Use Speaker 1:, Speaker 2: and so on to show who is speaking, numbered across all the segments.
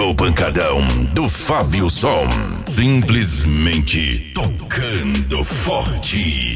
Speaker 1: No pancadão do Fábio Som. Simplesmente tocando forte.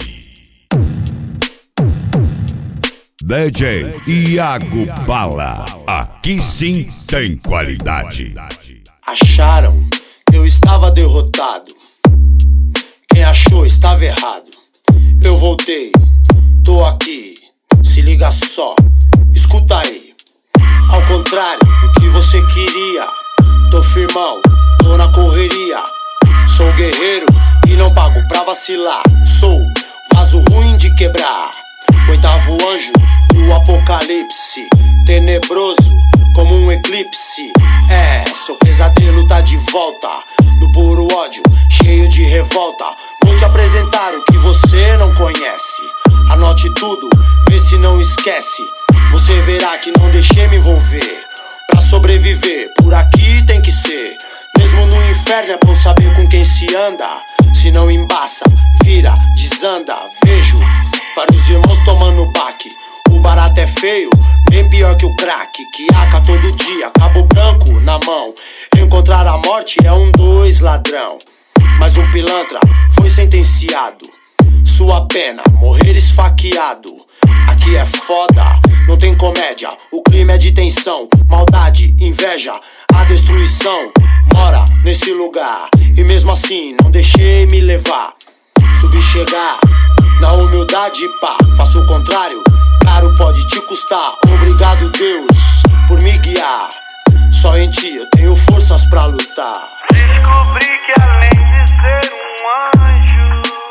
Speaker 2: DJ Iago Bala. Aqui sim tem qualidade.
Speaker 3: Acharam que eu estava derrotado. Quem achou estava errado. Eu voltei, tô aqui. Se liga só, escuta aí. Ao contrário do que você queria, tô firmão, tô na correria. Sou guerreiro e não pago pra vacilar. Sou vaso ruim de quebrar, oitavo anjo do apocalipse, tenebroso como um eclipse. Seu pesadelo tá de volta, no puro ódio, cheio de revolta. Vou te apresentar o que você não conhece. Anote tudo, vê se não esquece. Você verá que não deixei me envolver. Pra sobreviver, por aqui tem que ser. Mesmo no inferno é bom saber com quem se anda. Se não embaça, vira, desanda. Vejo vários irmãos tomando baque. O barato é feio, bem pior que o crack. Que aca todo dia, cabo branco na mão. Encontrar a morte é 2 ladrão. Mas um pilantra foi sentenciado. Sua pena, morrer esfaqueado. Aqui é foda, não tem comédia. O clima é de tensão, maldade, inveja. A destruição mora nesse lugar. E mesmo assim não deixei me levar. Subi chegar na humildade, pá. Faço o contrário, caro pode te custar. Obrigado Deus por me guiar. Só em ti eu tenho forças pra lutar.
Speaker 4: Descobri que além de ser um anjo,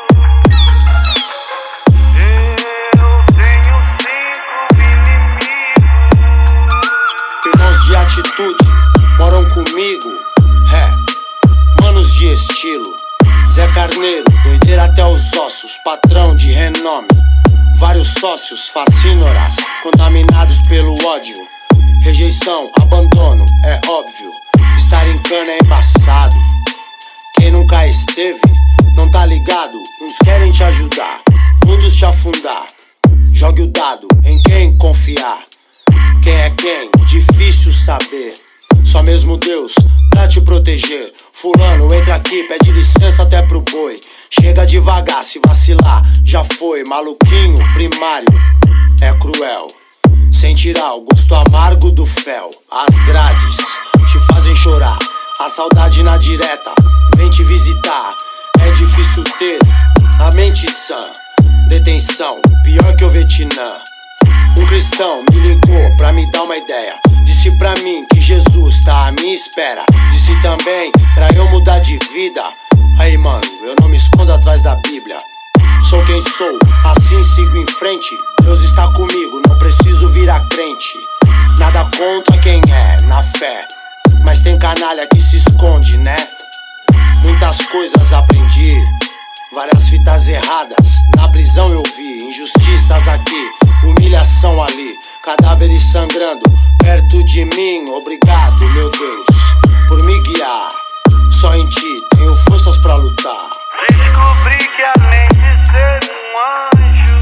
Speaker 4: eu tenho 5 inimigos.
Speaker 3: Irmãos de atitude moram comigo, manos de estilo. Zé Carneiro, doideira até os ossos, patrão de renome. Vários sócios, facínoras, contaminados pelo ódio. Rejeição, abandono, é óbvio. Estar em cana é embaçado. Quem nunca esteve, não tá ligado. Uns querem te ajudar, outros te afundar. Jogue o dado em quem confiar. Quem é quem? Difícil saber. Só mesmo Deus pra te proteger. Fulano, entra aqui, pede licença até pro boi. Chega devagar, se vacilar, já foi. Maluquinho, primário, é cruel. Sem tirar o gosto amargo do fel. As grades te fazem chorar. A saudade na direta vem te visitar. É difícil ter a mente sã. Detenção, pior que o Vietnã. Um cristão me ligou pra me dar uma ideia. Disse pra mim que Jesus tá à minha espera. Disse também pra eu mudar de vida. Aí mano, eu não me escondo atrás da Bíblia. Sou quem sou, assim sigo em frente. Deus está comigo, não preciso virar crente. Nada contra quem é, na fé. Mas tem canalha que se esconde, né? Muitas coisas aprendi, várias fitas erradas. Na prisão eu vi, injustiças aqui, humilhação ali. Cadáveres sangrando perto de mim. Obrigado, meu Deus, por me guiar. Só em ti tenho forças pra lutar.
Speaker 4: Descobri que além de ser um anjo,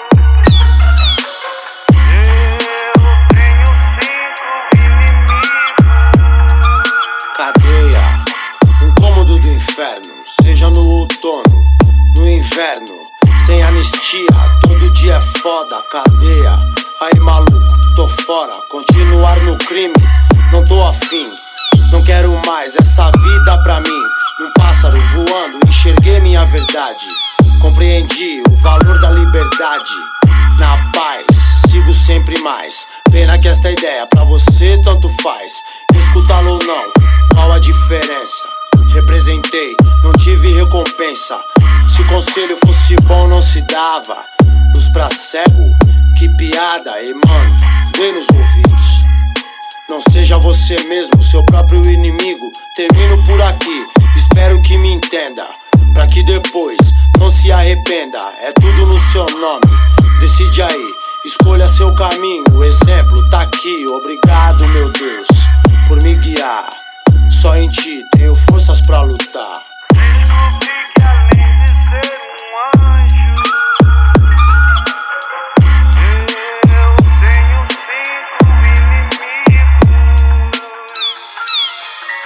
Speaker 4: eu tenho 5 inimigos.
Speaker 3: Cadeia, um cômodo do inferno. Seja no outono, no inverno. Sem anistia, todo dia é foda. Cadeia, aí maluco, tô fora. Continuar no crime, não tô afim. Não quero mais essa vida pra mim. Num pássaro voando, enxerguei minha verdade. Compreendi o valor da liberdade. Na paz, sigo sempre mais. Pena que esta ideia pra você tanto faz. Escutá-lo ou não, qual a diferença? Representei, não tive recompensa. Se conselho fosse bom não se dava. Luz pra cego, que piada. E mano, dê nos ouvidos. Não seja você mesmo, seu próprio inimigo. Termino por aqui, espero que me entenda. Pra que depois não se arrependa. É tudo no seu nome, decide aí. Escolha seu caminho, o exemplo tá aqui. Obrigado, meu Deus, por me guiar. Só em ti tenho forças pra lutar.
Speaker 4: Descobri que além de ser um anjo, eu tenho 5 inimigos.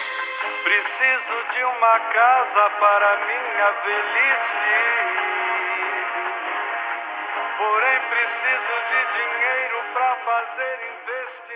Speaker 4: preciso de uma casa para minha velhice. Porém preciso de dinheiro para fazer investimento.